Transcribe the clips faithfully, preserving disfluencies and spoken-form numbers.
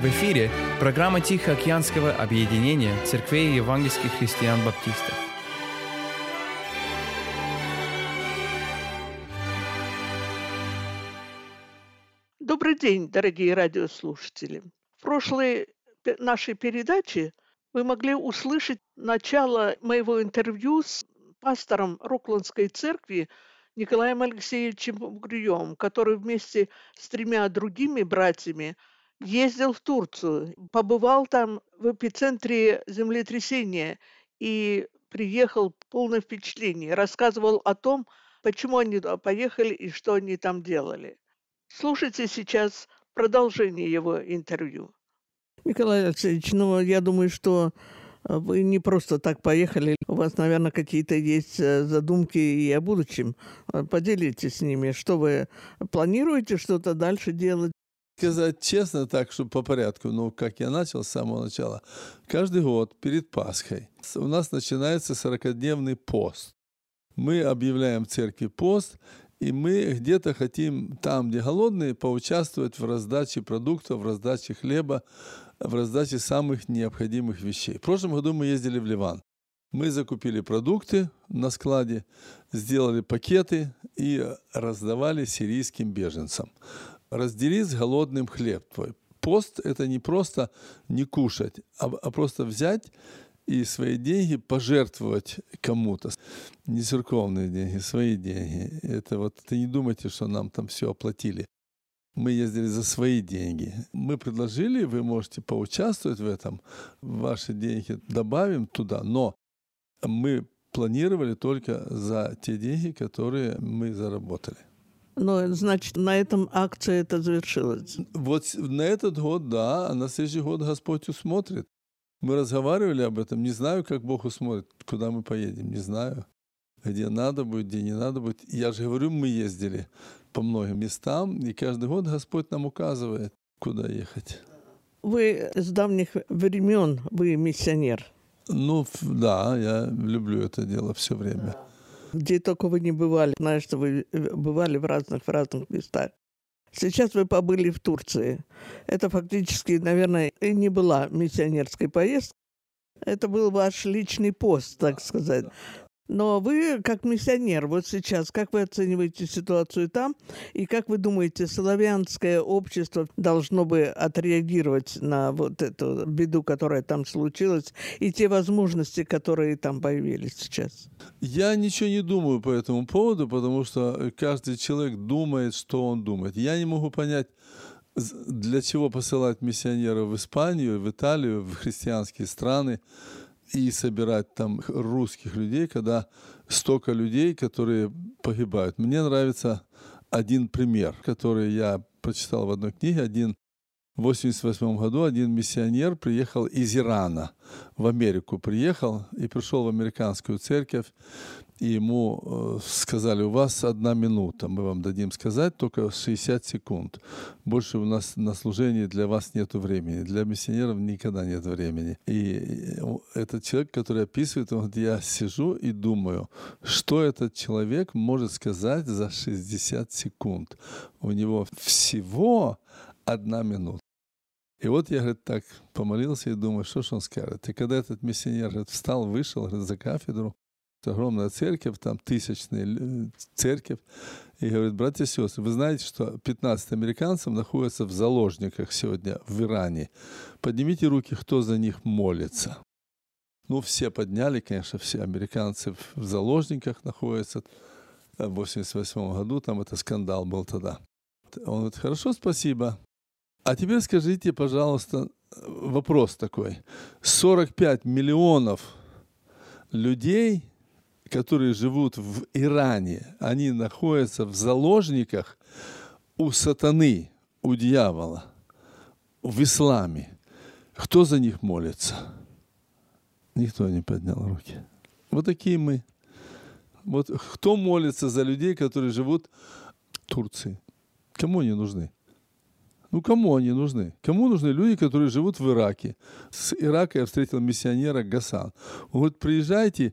В эфире программа Тихоокеанского объединения церквей евангельских христиан-баптистов. Добрый день, дорогие радиослушатели. В прошлой нашей передаче вы могли услышать начало моего интервью с пастором Рокландской церкви Николаем Алексеевичем Угрюевым, который вместе с тремя другими братьями ездил в Турцию, побывал там в эпицентре землетрясения и приехал полное впечатление, рассказывал о том, почему они туда поехали и что они там делали. Слушайте сейчас продолжение его интервью. Николай Алексеевич, ну, я думаю, что вы не просто так поехали. У вас, наверное, какие-то есть задумки и о будущем. Поделитесь с ними. Что вы планируете что-то дальше делать? Сказать честно, так, чтобы по порядку, ну, как я начал с самого начала. Каждый год перед Пасхой у нас начинается сорокадневный пост. Мы объявляем в церкви пост, и мы где-то хотим, там, где голодные, поучаствовать в раздаче продуктов, в раздаче хлеба, в раздаче самых необходимых вещей. В прошлом году мы ездили в Ливан. Мы закупили продукты на складе, сделали пакеты и раздавали сирийским беженцам. Раздели с голодным хлеб твой. Пост – это не просто не кушать, а, а просто взять и свои деньги пожертвовать кому-то. Не церковные деньги, свои деньги. Это вот, ты не думайте, что нам там все оплатили. Мы ездили за свои деньги. Мы предложили, вы можете поучаствовать в этом, ваши деньги добавим туда, но мы планировали только за те деньги, которые мы заработали. Ну, значит, на этом акция это завершилась. Вот на этот год, да, а на следующий год Господь усмотрит. Мы разговаривали об этом. Не знаю, как Бог усмотрит, куда мы поедем, не знаю. Где надо будет, где не надо будет. Я же говорю, мы ездили по многим местам, и каждый год Господь нам указывает, куда ехать. Вы с давних времен, вы миссионер. Ну, да, я люблю это дело все время. Где только вы не бывали. Знаю, что вы бывали в разных, в разных местах. Сейчас вы побыли в Турции. Это фактически, наверное, и не была миссионерской поездкой. Это был ваш личный пост, так сказать. Но вы, как миссионер, вот сейчас, как вы оцениваете ситуацию там? И как вы думаете, славянское общество должно бы отреагировать на вот эту беду, которая там случилась, и те возможности, которые там появились сейчас? Я ничего не думаю по этому поводу, потому что каждый человек думает, что он думает. Я не могу понять, для чего посылать миссионеров в Испанию, в Италию, в христианские страны, и собирать там русских людей, когда столько людей, которые погибают. Мне нравится один пример, который я прочитал в одной книге. Один в восемьдесят восьмом году один миссионер приехал из Ирана в Америку, приехал и пришел в американскую церковь, и ему сказали: у вас одна минута, мы вам дадим сказать, только шестьдесят секунд. Больше у нас на служении для вас нет времени. Для миссионеров никогда нет времени. И этот человек, который описывает, он говорит: я сижу и думаю, что этот человек может сказать за шестьдесят секунд. У него всего одна минута. И вот я, говорит, так помолился и думаю, что ж он скажет. И когда этот миссионер, говорит, встал, вышел, говорит, за кафедру, огромная церковь, там тысячная церковь, и говорит: братья и сестры, вы знаете, что пятнадцать американцев находятся в заложниках сегодня в Иране. Поднимите руки, кто за них молится. Ну, все подняли, конечно, все американцы в заложниках находятся. В восемьдесят восьмом году там это скандал был тогда. Он говорит: хорошо, спасибо. А теперь скажите, пожалуйста, вопрос такой. сорок пять миллионов людей, которые живут в Иране, они находятся в заложниках у сатаны, у дьявола, в исламе. Кто за них молится? Никто не поднял руки. Вот такие мы. Вот кто молится за людей, которые живут в Турции? Кому они нужны? Ну, кому они нужны? Кому нужны люди, которые живут в Ираке? С Ирака я встретил миссионера Гасан. Он говорит: приезжайте,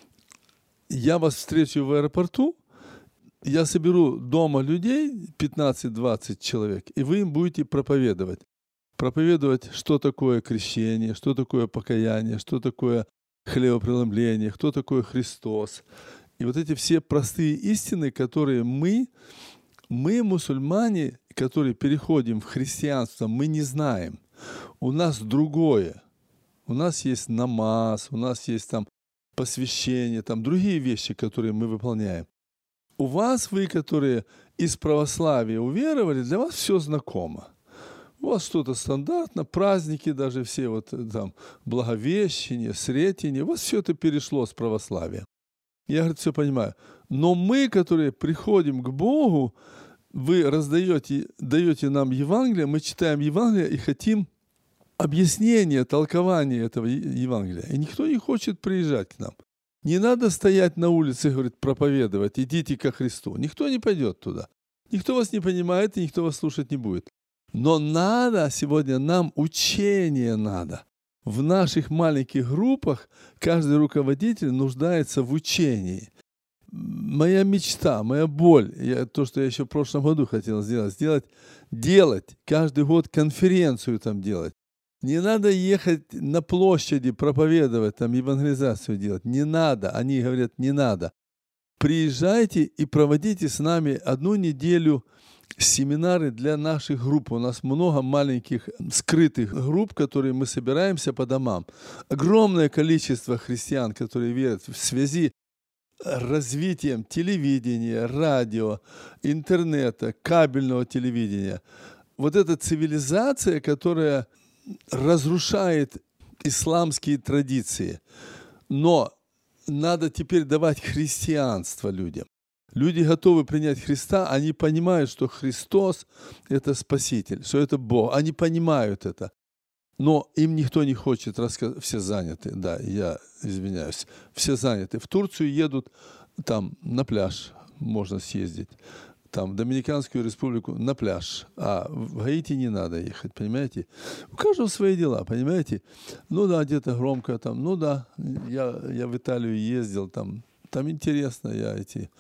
я вас встречу в аэропорту, я соберу дома людей, пятнадцать-двадцать человек, и вы им будете проповедовать. проповедовать, что такое крещение, что такое покаяние, что такое хлебопреломление, кто такой Христос. И вот эти все простые истины, которые мы, мы, мусульмане, которые переходим в христианство, мы не знаем. У нас другое. У нас есть намаз, у нас есть там посвящение, там другие вещи, которые мы выполняем. У вас, вы, которые из православия уверовали, для вас все знакомо. У вас что-то стандартно, праздники даже все, вот там, Благовещение, Сретение, у вас все это перешло с православия. Я, говорит, все понимаю. Но мы, которые приходим к Богу, вы раздаете, даете нам Евангелие, мы читаем Евангелие и хотим объяснения, толкования этого Евангелия. И никто не хочет приезжать к нам. Не надо стоять на улице и, говорит, проповедовать, идите ко Христу. Никто не пойдет туда. Никто вас не понимает, и никто вас слушать не будет. Но надо сегодня нам учение надо. В наших маленьких группах каждый руководитель нуждается в учении. Моя мечта, моя боль, я, то, что я еще в прошлом году хотел сделать, сделать, делать, каждый год конференцию там делать. Не надо ехать на площади проповедовать, там евангелизацию делать. Не надо. Они говорят, не надо. Приезжайте и проводите с нами одну неделю семинары для наших групп. У нас много маленьких скрытых групп, которые мы собираемся по домам. Огромное количество христиан, которые верят в связи с развитием телевидения, радио, интернета, кабельного телевидения. Вот эта цивилизация, которая разрушает исламские традиции. Но надо теперь давать христианство людям. Люди готовы принять Христа, они понимают, что Христос – это Спаситель, что это Бог. Они понимают это. Но им никто не хочет рассказать. Все заняты, да, я извиняюсь. Все заняты. В Турцию едут, там на пляж можно съездить. Там в Доминиканскую республику на пляж, а в Гаити не надо ехать, понимаете? У каждого свои дела, понимаете? Ну да, где-то громко там, ну да, я, я в Италию ездил, там, там интересно, я эти,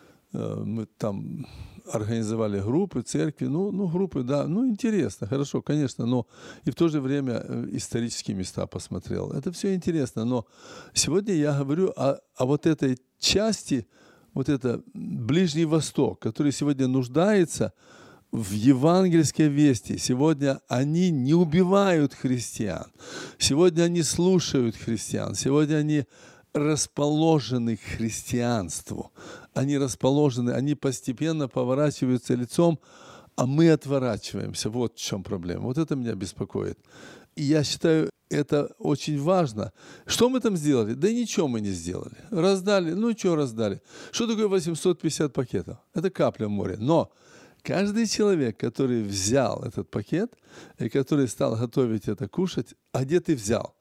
э, мы там организовали группы, церкви, ну, ну группы, да, ну интересно, хорошо, конечно, но и в то же время исторические места посмотрел. Это все интересно, но сегодня я говорю о, о вот этой части, вот это Ближний Восток, который сегодня нуждается в евангельской вести. Сегодня они не убивают христиан. Сегодня они слушают христиан. Сегодня они расположены к христианству. Они расположены, они постепенно поворачиваются лицом, а мы отворачиваемся. Вот в чем проблема. Вот это меня беспокоит. И я считаю, это очень важно. Что мы там сделали? Да ничего мы не сделали. Раздали. Ну, что раздали? Что такое восемьсот пятьдесят пакетов? Это капля в море. Но каждый человек, который взял этот пакет и который стал готовить это, кушать, а где ты взял?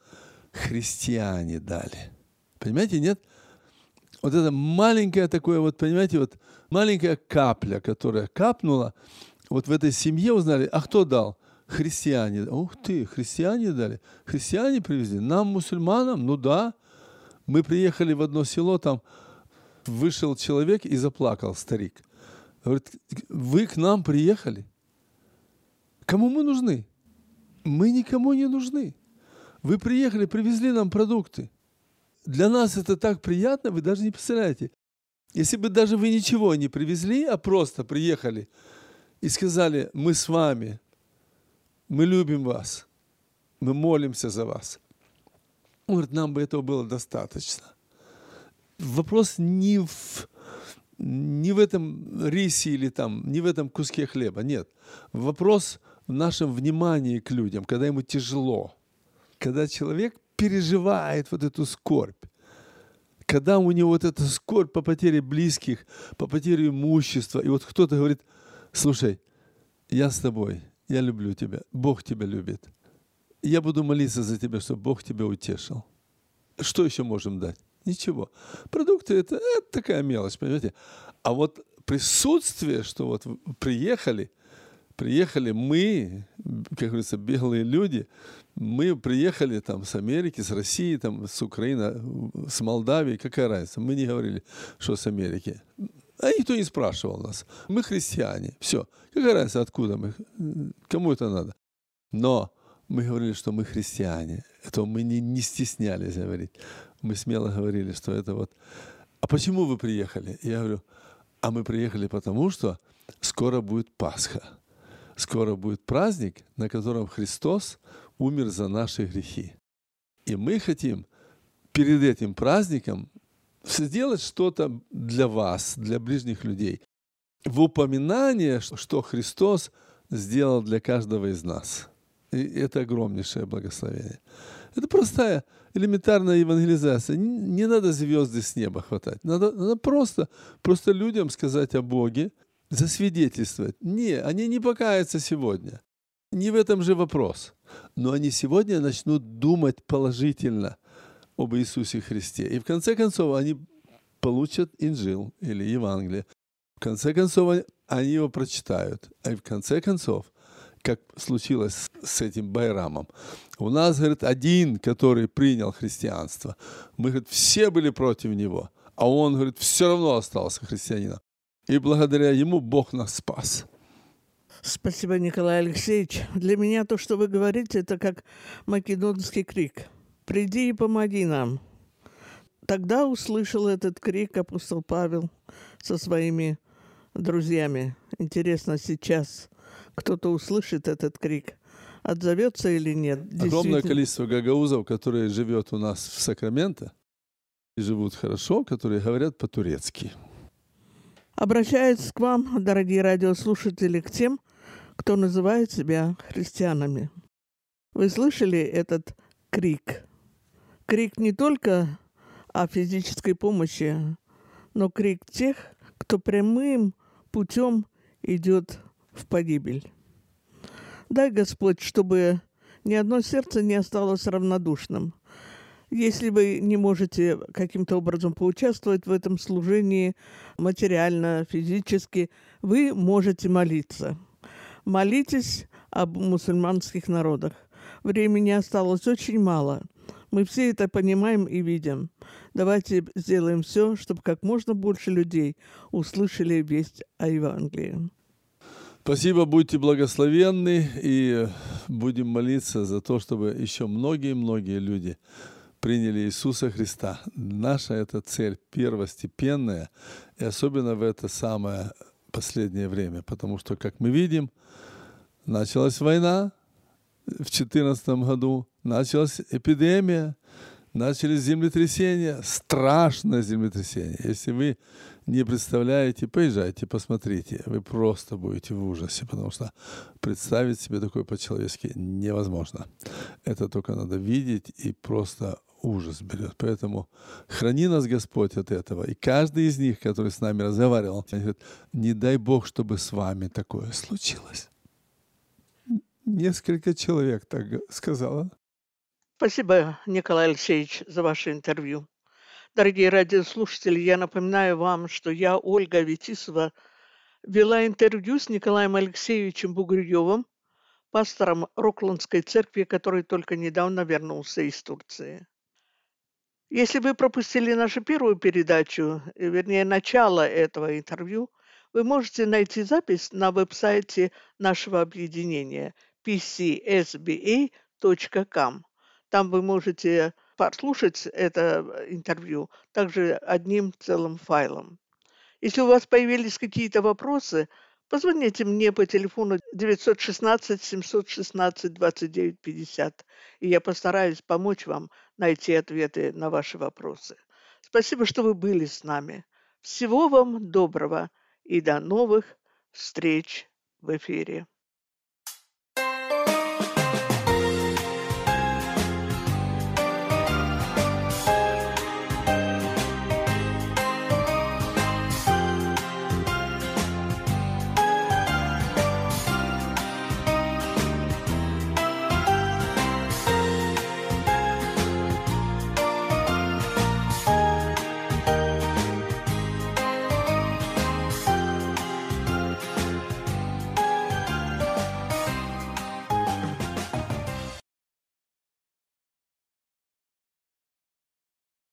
Христиане дали. Понимаете, нет? Вот это маленькое такое, вот, понимаете, вот маленькая капля, которая капнула, вот в этой семье узнали, а кто дал? Христиане. Ух ты, христиане дали. Христиане привезли. Нам, мусульманам, ну да. Мы приехали в одно село, там вышел человек и заплакал, старик. Говорит, вы к нам приехали? Кому мы нужны? Мы никому не нужны. Вы приехали, привезли нам продукты. Для нас это так приятно, вы даже не представляете. Если бы даже вы ничего не привезли, а просто приехали и сказали, мы с вами, мы любим вас, мы молимся за вас. Он говорит, нам бы этого было достаточно. Вопрос не в, не в этом рисе или там, не в этом куске хлеба, нет. Вопрос в нашем внимании к людям, когда ему тяжело, когда человек переживает вот эту скорбь, когда у него вот эта скорбь по потере близких, по потере имущества, и вот кто-то говорит, слушай, я с тобой, я люблю тебя, Бог тебя любит. Я буду молиться за тебя, чтобы Бог тебя утешил. Что еще можем дать? Ничего. Продукты это, это такая мелочь, понимаете? А вот присутствие, что вот приехали, приехали мы, как говорится, беглые люди, мы приехали там с Америки, с России, там, с Украины, с Молдавии, какая разница? Мы не говорили, что с Америки. А никто не спрашивал нас. Мы христиане. Все. Какая разница, откуда мы? Кому это надо? Но мы говорили, что мы христиане. Это мы не, не стеснялись говорить. Мы смело говорили, что это вот... А почему вы приехали? Я говорю, а мы приехали потому, что скоро будет Пасха. Скоро будет праздник, на котором Христос умер за наши грехи. И мы хотим перед этим праздником сделать что-то для вас, для ближних людей. В упоминание, что Христос сделал для каждого из нас. И это огромнейшее благословение. Это простая, элементарная евангелизация. Не, не надо звезды с неба хватать. Надо, надо просто, просто людям сказать о Боге, засвидетельствовать. Не, они не покаятся сегодня. Не в этом же вопрос. Но они сегодня начнут думать положительно об Иисусе Христе. И в конце концов они получат Инжил или Евангелие. В конце концов они его прочитают. А в конце концов, как случилось с этим Байрамом, у нас, говорит, один, который принял христианство. Мы, говорит, все были против него. А он, говорит, все равно остался христианином. И благодаря ему Бог нас спас. Спасибо, Николай Алексеевич. Для меня то, что вы говорите, это как македонский крик. «Приди и помоги нам». Тогда услышал этот крик апостол Павел со своими друзьями. Интересно, сейчас кто-то услышит этот крик, отзовется или нет? Огромное количество гагаузов, которые живет у нас в Сакраменто, и живут хорошо, которые говорят по-турецки. Обращаюсь к вам, дорогие радиослушатели, к тем, кто называет себя христианами. Вы слышали этот крик? Крик не только о физической помощи, но крик тех, кто прямым путем идет в погибель. Дай, Господь, чтобы ни одно сердце не осталось равнодушным. Если вы не можете каким-то образом поучаствовать в этом служении материально, физически, вы можете молиться. Молитесь об мусульманских народах. Времени осталось очень мало. Мы все это понимаем и видим. Давайте сделаем все, чтобы как можно больше людей услышали весть о Евангелии. Спасибо, будьте благословенны, и будем молиться за то, чтобы еще многие-многие люди приняли Иисуса Христа. Наша эта цель первостепенная, и особенно в это самое последнее время, потому что, как мы видим, началась война в две тысячи четырнадцатом году, началась эпидемия, начались землетрясения, страшное землетрясение. Если вы не представляете, поезжайте, посмотрите, вы просто будете в ужасе, потому что представить себе такое по-человечески невозможно. Это только надо видеть, и просто ужас берет. Поэтому храни нас Господь от этого. И каждый из них, который с нами разговаривал, говорит, не дай Бог, чтобы с вами такое случилось. Несколько человек так сказала. Спасибо, Николай Алексеевич, за ваше интервью. Дорогие радиослушатели, я напоминаю вам, что я, Ольга Витисова, вела интервью с Николаем Алексеевичем Бугрюевым, пастором Рокландской церкви, который только недавно вернулся из Турции. Если вы пропустили нашу первую передачу, вернее, начало этого интервью, вы можете найти запись на веб-сайте нашего объединения пи си эс би эй точка ком. Там вы можете послушать это интервью также одним целым файлом. Если у вас появились какие-то вопросы, позвоните мне по телефону девятьсот шестнадцать семьсот шестнадцать двадцать девять пятьдесят, и я постараюсь помочь вам найти ответы на ваши вопросы. Спасибо, что вы были с нами. Всего вам доброго и до новых встреч в эфире.